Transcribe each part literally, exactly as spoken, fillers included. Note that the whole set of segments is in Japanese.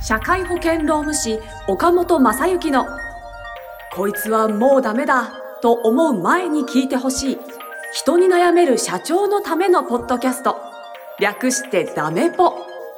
社会保険労務士岡本正幸のこいつはもうダメだと思う前に聞いてほしい人に悩める社長のためのポッドキャスト、略してダメポ。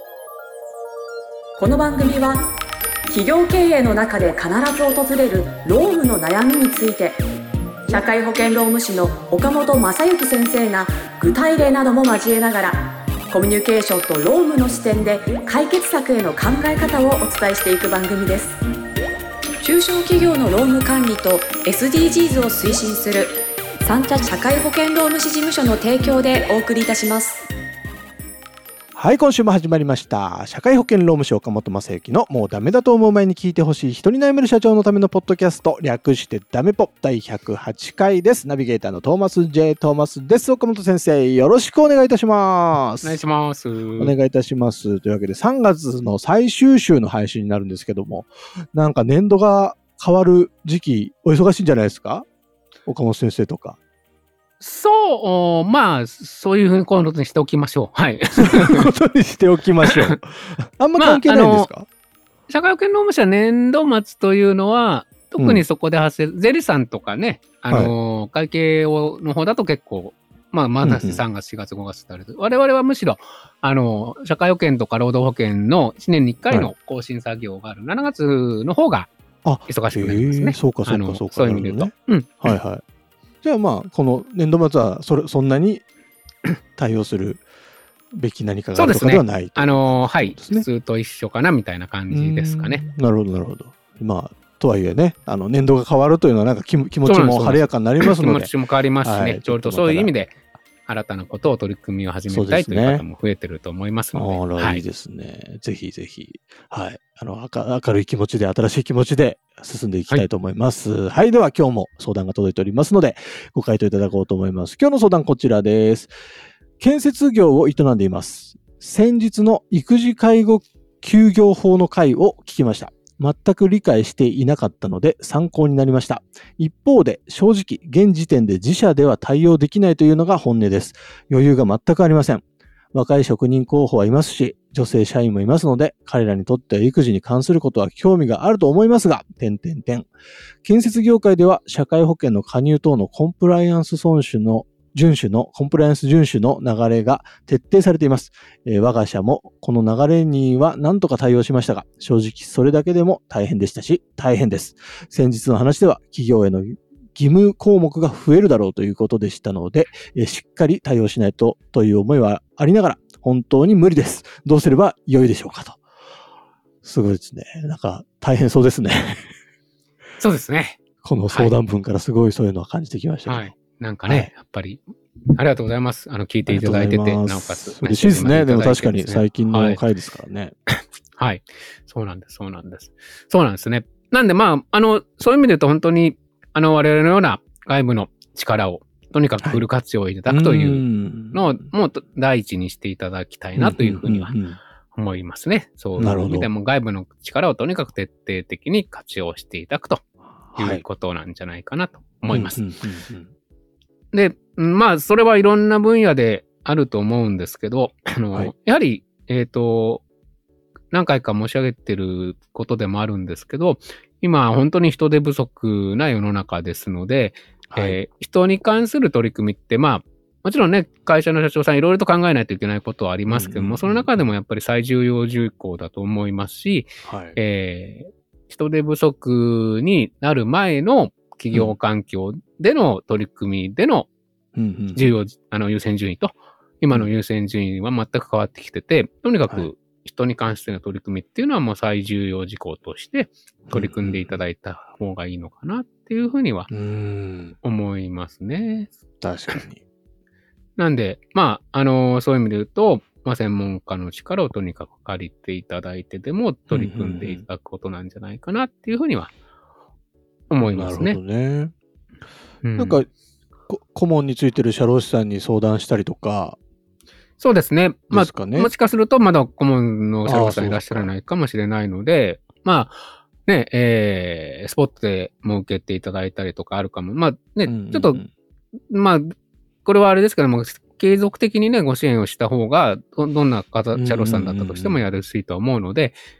この番組は企業経営の中で必ず訪れる労務の悩みについて、社会保険労務士の岡本正幸先生が具体例なども交えながらコミュニケーションと労務の視点で解決策への考え方をお伝えしていく番組です。中小企業の労務管理と エスディージーズ を推進する三茶社会保険労務士事務所の提供でお送りいたします。 はい、今週も始まりました社会保険労務士岡本正幸のもうダメだと思う前に聞いてほしい人に悩める社長のためのポッドキャスト、略してダメポだいひゃくはちかいです。ナビゲーターのトーマス J トーマスです。岡本先生、よろしくお願いいたします。 お願いします。 お願いいたします。というわけでさんがつの最終週の配信になるんですけども、なんか年度が変わる時期お忙しいんじゃないですか、岡本先生とか。 そう、まあ、そういうふうにことにしておきましょう。はい。 そういうことにしておきましょう。あんま関係ないんですか？まあ、 社会保険労務士は年度末というのは、特にそこで発生、うん、税理士さんとかね、あの、はい、会計をの方だと結構、まあ、まださんがつ、しがつ、ごがつってある。我々はむしろ、あの、社会保険とか労働保険のいちねんにいっかいの更新作業がある、はい、しちがつの方が忙しくなりますね。 そうか、そうか、そうか。 そういう意味で言うと。うん。 はいはい。じゃあまあこの年度末はそれそんなに対応するべき何かがあるとかではない、ね、 あのー、はい普通と一緒かなみたいな感じですかね。 なるほどなるほど。まあとはいえね、あの年度が変わるというのはなんか気持ちも晴れやかになりますので、 気持ちも変わりますしね、はい、ちょうどそういう意味で新たなことを取り組みを始めたいという方も増えてると思いますので、 あら、はい、いいですね。ぜひぜひ、はい、あの明るい気持ちで新しい気持ちで進んでいきたいと思います。はい、はい、では今日も相談が届いておりますのでご回答いただこうと思います。今日の相談こちらです。建設業を営んでいます。先日の育児介護休業法の回を聞きました。全く理解していなかったので参考になりました。一方で正直現時点で自社では対応できないというのが本音です。余裕が全くありません。若い職人候補はいますし、女性社員もいますので、彼らにとっては育児に関することは興味があると思いますが、点々点。建設業界では社会保険の加入等のコンプライアンス遵守の遵守の、コンプライアンス遵守の流れが徹底されています。えー、我が社もこの流れには何とか対応しましたが、正直それだけでも大変でしたし、大変です。先日の話では企業への義務項目が増えるだろうということでしたので、えー、しっかり対応しないとという思いはありながら、本当に無理です。どうすれば良いでしょうかと。すごいですね。なんか大変そうですね。 そうですね。 この相談文からすごいそういうのは感じてきましたけど。はい、 なんかね、はい、やっぱり、ありがとうございます。あの、聞いていただいてて、なおかつ。 嬉しいですね。でも確かに最近の回ですからね。 はい。はい。そうなんです、そうなんです。そうなんですね。なんでまあ、あの、そういう意味で言うと本当に、あの、我々のような外部の力を、とにかくフル活用いただくというのを、もう第一にしていただきたいなというふうには思いますね。そういう意味でも外部の力をとにかく徹底的に活用していただくということなんじゃないかなと思います。で、まあ、それはいろんな分野であると思うんですけど、あの、はい、やはり、えっと、何回か申し上げてることでもあるんですけど、今本当に人手不足な世の中ですので、はい、えー、人に関する取り組みって、まあ、もちろんね、会社の社長さんいろいろと考えないといけないことはありますけども、うんうんうん、その中でもやっぱり最重要事項だと思いますし、はい、えー、人手不足になる前の企業環境での取り組みでの重要、あの優先順位と、今の優先順位は全く変わってきてて、とにかく人に関しての取り組みっていうのはもう最重要事項として取り組んでいただいた方がいいのかなっていうふうには思いますね。 確かに。 なんで、まあ、あの、そういう意味で言うと、まあ、専門家の力をとにかく借りていただいてでも取り組んでいただくことなんじゃないかなっていうふうには思いますね。 なるほどね。うん、なんか、顧問についてる社労士さんに相談したりとか。 そうですね。まあ、ね、もしかするとまだ顧問の社労士さんいらっしゃらないかもしれないので、まあ、ね、えー、スポットでも受けていただいたりとかあるかも。まあね、うんうんうん、ちょっと、まあ、これはあれですけども、継続的にね、ご支援をした方が、ど、どんな方、社労士さんだったとしてもやるしいと思うので、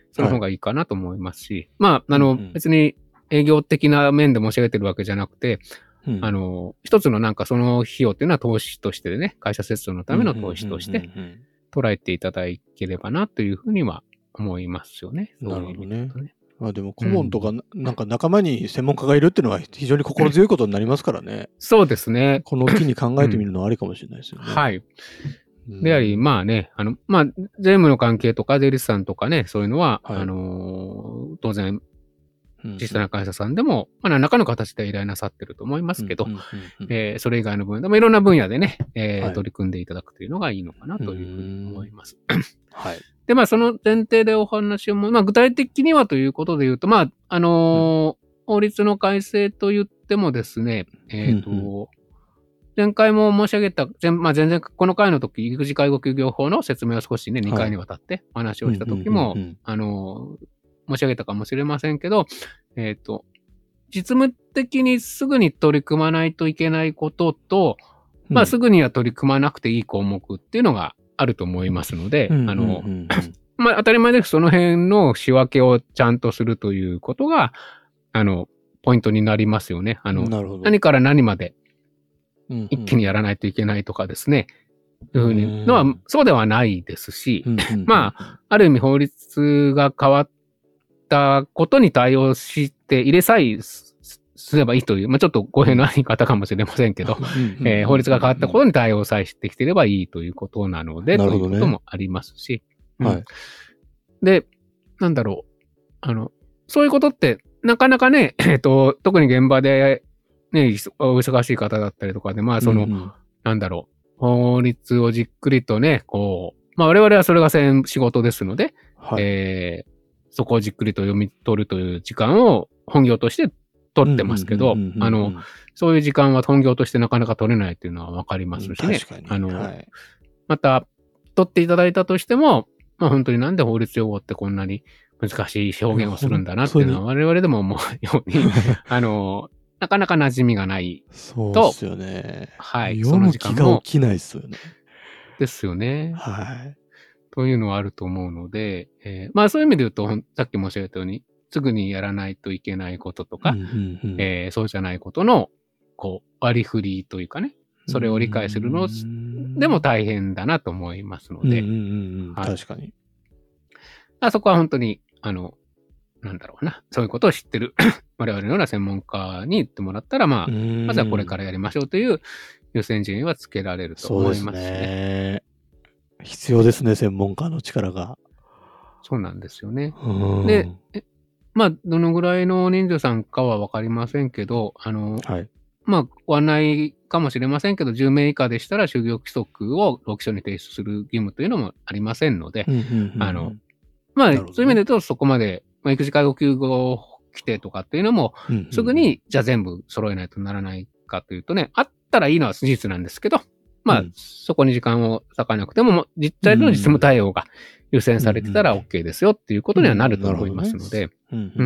その方がいいかなと思いますし、まあ、あの、 うんうん、 別に営業的な面で申し上げてるわけじゃなくて、うん、あの、一つのなんかその費用っていうのは投資としてね、会社設置のための投資として捉えていただければなというふうには思いますよね。 なるほどね。まあでも顧問とか、なんか仲間に専門家がいるっていうのは非常に心強いことになりますからね。うん、 そうですね。 この機に考えてみるのはありかもしれないですよね。 うん、はい。であり、まあね、あの、まあ、税務の関係とか税理士さんとかね、そういうのは、はい、あのー、当然、実際の会社さんでも、まあ、何らかの形で依頼なさってると思いますけど、それ以外の分野でもいろんな分野でね、えーはい、取り組んでいただくというのがいいのかなというふうに思います。 はい。 で、まあ、その前提でお話をも、まあ、具体的にはということで言うと、まあ、あのーうん、法律の改正と言ってもですね、えっと、うんうん、前回も申し上げた、前まあ、全然この回の時、育児介護休業法の説明を少しね、にかいにわたってお話をした時も、あのー、申し上げたかもしれませんけど、えっと、実務的にすぐに取り組まないといけないことと、うん、まあすぐには取り組まなくていい項目っていうのがあると思いますので、あの、まあ当たり前です。その辺の仕分けをちゃんとするということが、あの、ポイントになりますよね。あの、何から何まで一気にやらないといけないとかですね。いうふうにのは、そうではないですし、まあ、ある意味法律が変わったことに対応して入れさえすればいいという、まあちょっと語弊のある言い方かもしれませんけど、えー、法律が変わったことに対応さえしてきていればいいということなので、ということもありますし、うんはい、で、なんだろう、あの、そういうことって、なかなかね、えっと、特に現場で、ね、お忙しい方だったりとかで、まあその、うんうん、なんだろう、法律をじっくりとね、こう、まあ我々はそれが仕事ですので、はい、えーそこをじっくりと読み取るという時間を本業として取ってますけど、あの、そういう時間は本業としてなかなか取れないというのはわかりますしね。あの、はい、また、取っていただいたとしても、まあ本当になんで法律用語ってこんなに難しい表現をするんだなっていうのは我々でも思うように、あの、なかなか馴染みがないと。 そうですよね。 はい。 読む気が起きないですよね。 ですよね。 はい。 というのはあると思うので、えー、まあそういう意味で言うと、さっき申し上げたように、すぐにやらないといけないこととか、うんうんうんえー、そうじゃないことの、こう、割り振りというかね、それを理解するのでも大変だなと思いますので、 うんうんうんはい、確かに。 あそこは本当に、あの、なんだろうな、そういうことを知ってる我々のような専門家に言ってもらったら、まあ、まずはこれからやりましょうという優先順位はつけられると思いますしね。 必要ですね、専門家の力が。 そうなんですよね。で、まあ、どのぐらいの人数さんかはわかりませんけど、あの、はい、まあ、ご案内かもしれませんけど、じゅうめい以下でしたら就業規則を労基署に提出する義務というのもありませんので、あの、まあ、そういう意味で言うと、そこまで、まあ、育児介護休業規定とかっていうのも、すぐに、じゃあ全部揃えないとならないかというとね、あったらいいのは事実なんですけど、まあ、うん、そこに時間を割かなくても、実際の実務対応が優先されてたら OK ですよっていうことにはなると思いますので、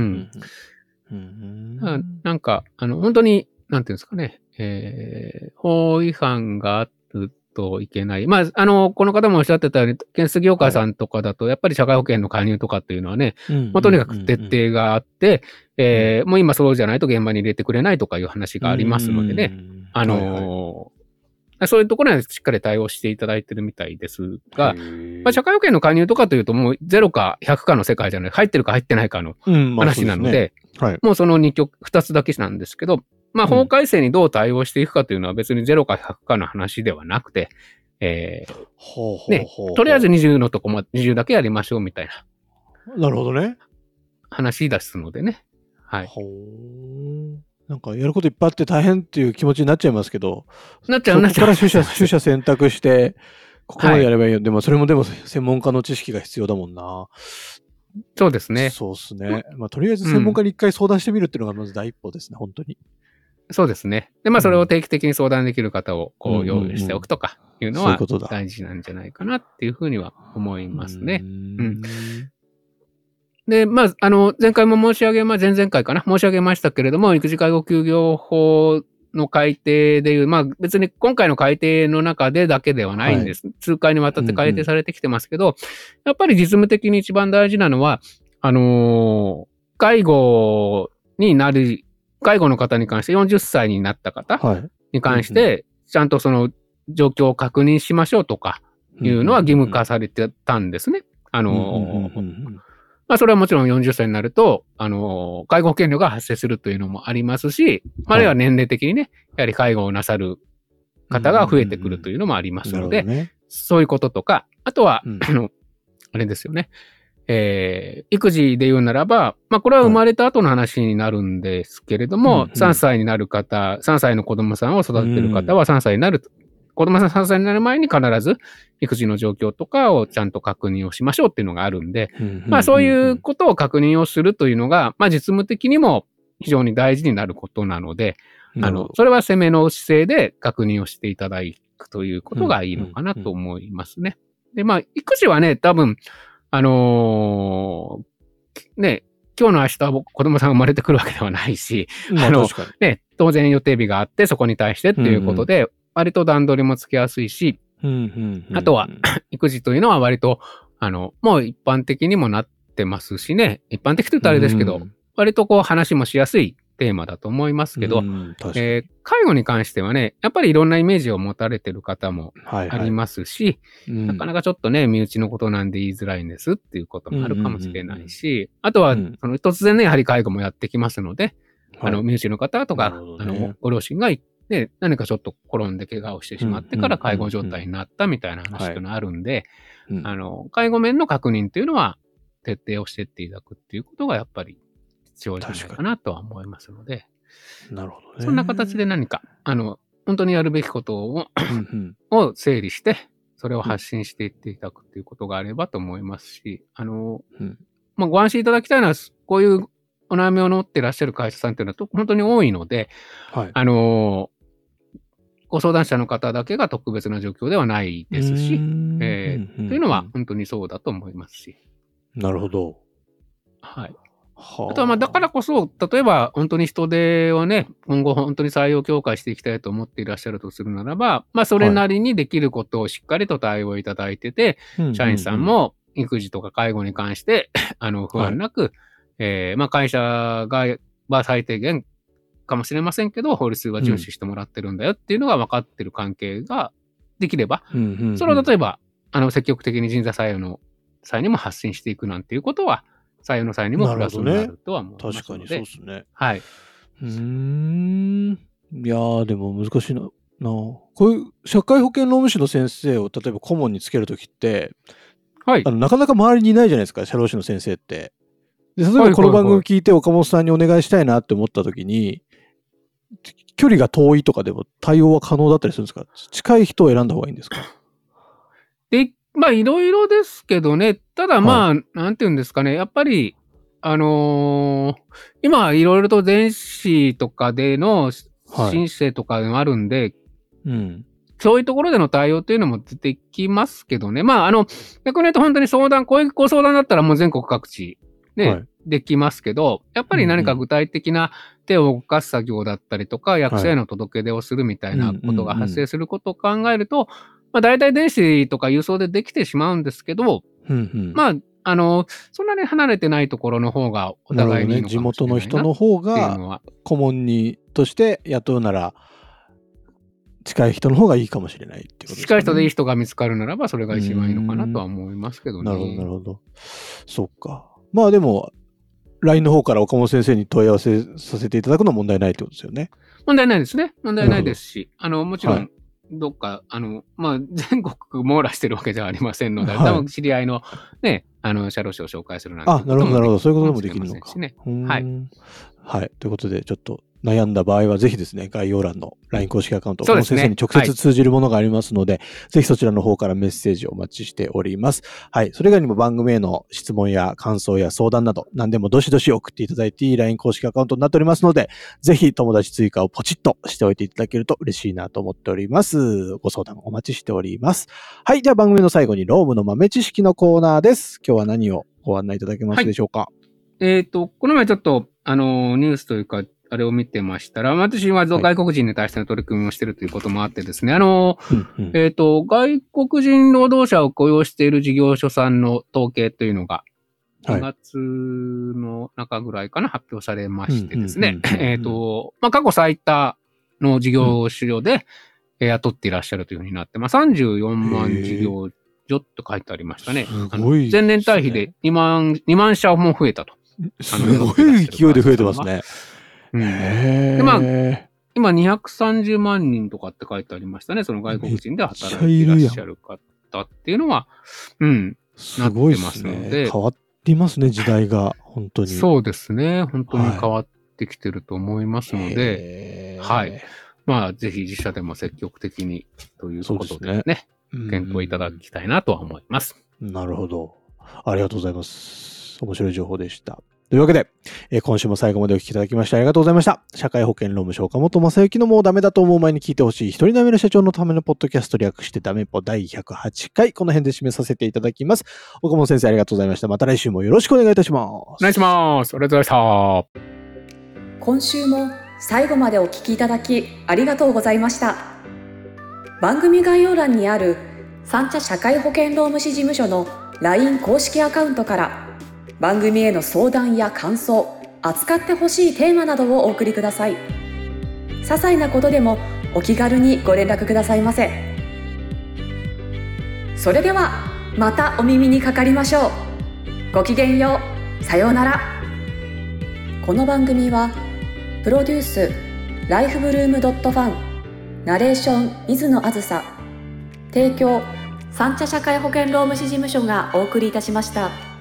なんか、あの、本当に、なんていうんですかね、えー、法違反があるといけない。まあ、あの、この方もおっしゃってたように、建設業界さんとかだと、やっぱり社会保険の加入とかっていうのはね、もうとにかく徹底があって、えー、もう今そうじゃないと現場に入れてくれないとかいう話がありますのでね、あのー、はいはいそういうところにはしっかり対応していただいてるみたいですが、まあ、社会保険の加入とかというともうゼロかひゃくかの世界じゃない、入ってるか入ってないかの話なので、うんまあ うでねはい、もうその2極、ふたつだけなんですけど、まあ、法改正にどう対応していくかというのは別にゼロかひゃくかの話ではなくて、えー、ほうほうほうほうね、とりあえずにじゅうのとこもにじゅうだけやりましょうみたいな。 なるほどね。 話出すのでね。はい。 ほうなんかやることいっぱいあって大変っていう気持ちになっちゃいますけど、 なっちゃうなっちゃう。 そこから取捨、取捨選択して、ここまでやればいいよ。はい、でもそれもでも専門家の知識が必要だもんな。 そうですね。 そうですね。まあとりあえず専門家に一回相談してみるっていうのがまず第一歩ですね、うん、本当に。 そうですね。で、まあそれを定期的に相談できる方をこう用意しておくとかいうのは大事なんじゃないかなっていうふうには思いますね。うん。で、まあ、あの、前回も申し上げま、前々回かな申し上げましたけれども、育児介護休業法の改定でいう、まあ別に今回の改定の中でだけではないんです。はい、数回にわたって改定されてきてますけど、うんうん、やっぱり実務的に一番大事なのは、 あのー介護になる、介護の方に関してよんじゅっさいになった方に関して、ちゃんとその状況を確認しましょうとかいうのは義務化されてたんですね。あのー、まあそれはもちろんよんじゅっさいになると、あのー、介護保険料が発生するというのもありますし、あるいは年齢的にね、やはり介護をなさる方が増えてくるというのもありますので、ね、そういうこととか、あとは、うん、あの、あれですよね。えー、育児で言うならば、まあこれは生まれた後の話になるんですけれども、はい、さんさいになる方、さんさいの子供さんを育ててる方はさんさいになる、うん、子供さんさんさいになる前に必ず育児の状況とかをちゃんと確認をしましょうっていうのがあるんで、まあそういうことを確認をするというのが、まあ実務的にも非常に大事になることなので、あの、それは攻めの姿勢で確認をしていただくということがいいのかなと思いますね。で、まあ育児はね、多分、あのー、ね、今日の明日は子供さんが生まれてくるわけではないし、 まあ、 あの、ね、当然予定日があって、そこに対してっていうことで、うんうん、割と段取りもつけやすいし、 うんうんうん、 あとは、育児というのは割と、あの、もう一般的にもなってますしね、一般的と言うとあれですけど、うん、割とこう話もしやすいテーマだと思いますけど、 うんえー、介護に関してはね、やっぱりいろんなイメージを持たれてる方もありますし、はいはい、なかなかちょっとね、身内のことなんで言いづらいんですっていうこともあるかもしれないし、うんうんうん、あとは、その突然ね、やはり介護もやってきますので、はい、あの、身内の方とか、ね、あの、ご両親が、ね、何かちょっと転んで怪我をしてしまってから介護状態になったみたいな話というのがあるんで、あの、介護面の確認というのは徹底をしていっていただくっていうことがやっぱり必要じゃないかなとは思いますので、 なるほどね。 そんな形で何か、あの、本当にやるべきことを、を整理して、それを発信していっていただくっていうことがあればと思いますし、あの、うん、まあ、ご安心いただきたいのは、こういうお悩みを持っていらっしゃる会社さんっていうのは本当に多いので、はい、あの、ご相談者の方だけが特別な状況ではないですし、えー、というのは本当にそうだと思いますし。 なるほど。 はい。あとはまあだからこそ、例えば本当に人手をね、今後本当に採用強化していきたいと思っていらっしゃるとするならば、まあそれなりにできることをしっかりと対応いただいてて、はい、社員さんも育児とか介護に関してあの不安なく、はい、えー、まあ会社がは最低限かもしれませんけど、法律は遵守してもらってるんだよっていうのが分かってる関係ができれば、うんうんうん、それを例えばあの積極的に人材採用の際にも発信していくなんていうことは、採用の際にもプラスになるとは思いますので。 確かにそうですね。 はい。 うーん。いやー、でも難しいな。なこういう社会保険労務士の先生を例えば顧問につけるときって、はい、あのなかなか周りにいないじゃないですか、社労士の先生って。で例えばこの番組聞いて岡本さんにお願いしたいなって思ったときに、距離が遠いとかでも対応は可能だったりするんですか？近い人を選んだ方がいいんですか？ でまあ、いろいろですけどね。ただまあ、はい、なんていうんですかね。やっぱり、あのー、今、いろいろと電子とかでの申請とかもあるんで、はい、うん、そういうところでの対応っていうのも出てきますけどね。まあ、あの、逆に言うと本当に相談、こういうご相談だったらもう全国各地ね、はい、できますけど、やっぱり何か具体的な手を動かす作業だったりとか、役所への届け出をするみたいなことが発生することを考えると、まあ、大体電子とか郵送でできてしまうんですけど、うんうん、まあ、あの、そんなに離れてないところの方がお互いにいいのかもしれないな、ね、 地元の人の方が顧問にとして雇うなら、近い人の方がいいかもしれないってことですね。 近い人でいい人が見つかるならば、それが一番いいのかなとは思いますけどね。 なるほど、なるほど。そっか。まあでも、ライン の方から岡本先生に問い合わせさせていただくのは問題ないってことですよね。 問題ないですね。問題ないですし、あの、もちろん、はい、どっか、あの、まあ、全国網羅してるわけじゃありませんので、はい、多分知り合いのね、あの、社労士を紹介するなんてこともできるかもしれませんしね。 あ、なるほど、なるほど。そういうこともできるのか。 はい。 はい。ということで、ちょっと悩んだ場合はぜひですね、概要欄の ライン 公式アカウント、岡本先生に直接通じるものがありますので、はい、ぜひそちらの方からメッセージをお待ちしております。はい。それ以外にも番組への質問や感想や相談など、何でもどしどし送っていただいていい ライン 公式アカウントになっておりますので、ぜひ友達追加をポチッとしておいていただけると嬉しいなと思っております。ご相談お待ちしております。はい。では番組の最後に労務の豆知識のコーナーです。今日は何をご案内いただけますでしょうか？はい、 えっと、この前ちょっと、あの、ニュースというか、あれを見てましたら、私は外国人に対しての取り組みをしているということもあってですね、はい、あの、うんうん、えっと、外国人労働者を雇用している事業所さんの統計というのがにがつの中ぐらいかな、発表されましてですね、えっと、まあ、過去最多の事業主量で、うん、雇っていらっしゃるというふうになって、まあ、さんじゅうよんまん事業所と書いてありましたね。 すごい、ね。 前年対比でにまん、にまん社も増えたと。 すごい勢いで増えてますね。 うん、で、まあ、今にひゃくさんじゅうまんにんとかって書いてありましたね。その外国人で働いていらっしゃる方っていうのは、うん、 すごいですね。変わってますね、時代が。本当に。 そうですね。本当に変わってきてると思いますので、はい。はい、まあ、ぜひ自社でも積極的にということでね、でね検討いただきたいなとは思います。 なるほど。ありがとうございます。面白い情報でした。というわけで、えー、今週も最後までお聞きいただきましてありがとうございました。社会保険労務士岡本正幸のもうダメだと思う前に聞いてほしい一人ダメな社長のためのポッドキャスト略してダメポだいひゃくはちかい、この辺で締めさせていただきます。岡本先生ありがとうございました。また来週もよろしくお願いいたします。お願いします。ありがとうございました。 今週も最後までお聞きいただきありがとうございました。番組概要欄にある三茶社会保険労務士事務所の ライン 公式アカウントから番組への相談や感想、扱ってほしいテーマなどをお送りください。些細なことでもお気軽にご連絡くださいませ。それではまたお耳にかかりましょう。ごきげんよう。さようなら。この番組はプロデュースライフブルームドットファン、ナレーション水野あずさ、提供三茶社会保険労務士事務所がお送りいたしました。